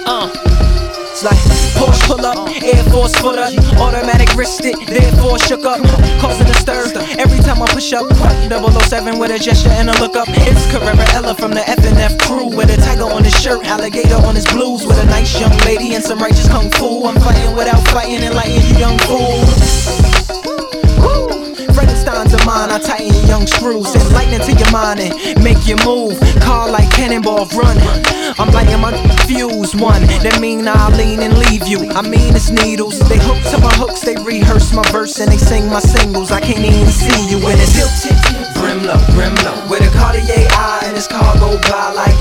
It's like Porsche pull up, Air Force footer, automatic wrist it, therefore shook up, causing a stir. Every time I push up, 007 with a gesture and a look up. It's Carrera Ella from the F&F crew, with a tiger on his shirt, alligator on his blues, with a nice young lady and some righteous kung fu. I'm fighting without fighting, enlighten you young fools. Frankenstein's of mine, I tighten your young screws, send lightning to your mind and make you move. Car like cannonball run, I'm lighting my fuse one. That mean I'll lean and leave you. I mean it's needles. They hook to my hooks, they rehearse my verse and they sing my singles. I can't even see you when it's tilted. Brim low, with a Cartier eye and his car go by like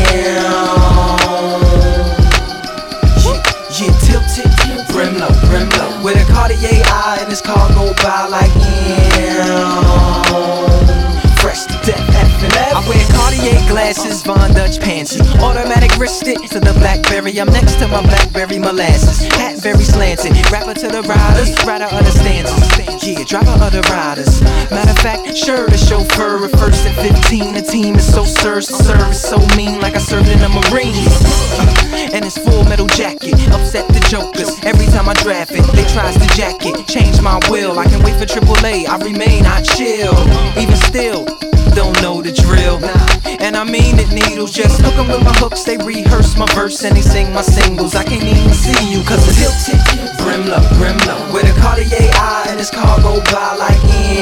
yeah, tilted. Brim low, with a Cartier eye and his car go by like fresh to death, F&F. I wear Cartier glasses, Von Dutch pants, automatic wrist it to the Blackberry. I'm next to my Blackberry molasses, hat very slanted, rapper to the riders, writer of the stanzas, yeah, driver of the riders. Matter of fact, sure, the chauffeur at first and 15. The team is so service so mean, like I served in the Marines. And his full metal jacket upset the jokers. Every time I draft it, they tries to jack it, change my will. I can wait for AAA, I remain, I chill. Even still, don't know the drill. And I mean it, needles, just hook 'em with my hooks. They rehearse my verse and they sing my singles. I can't even see you cause it's tilted. Brim low, with a Cartier eye and his car go by like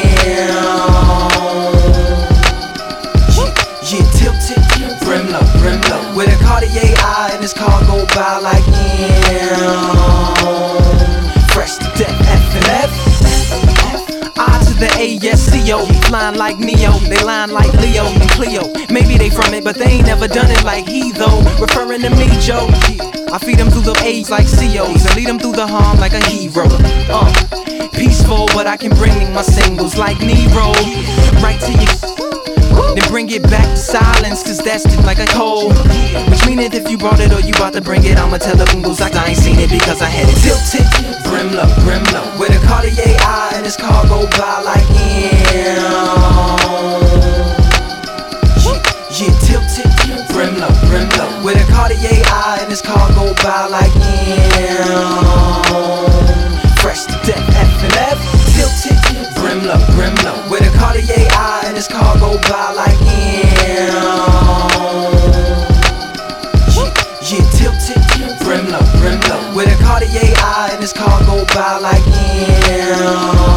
yeah, tilted. Brim low, with a Cartier eye and his car go by like fresh to death, F&F. I to the ASCO, flying like Neo, they line like Leo and Cleo. Maybe they from it, but they ain't never done it like he though. Referring to me, Joe. I feed them through the A's like COs and lead them through the harm like a hero. Peaceful, but I can bring my singles like Nero right to you. Then bring it back to silence, cause that's just like a cold. Which mean that if you brought it or you about to bring it, I'ma tell the bingles like I ain't seen it because I had it tilted. Brim low, with a Cartier eye and his car go by like yeah, tilted. Brim low, with a Cartier eye and his car go by like fresh to death, F&F. Tilted. Brim low, with a Cartier eye and his car go by like yeah, tilted. Brim low, with a Cartier eye and his car go by like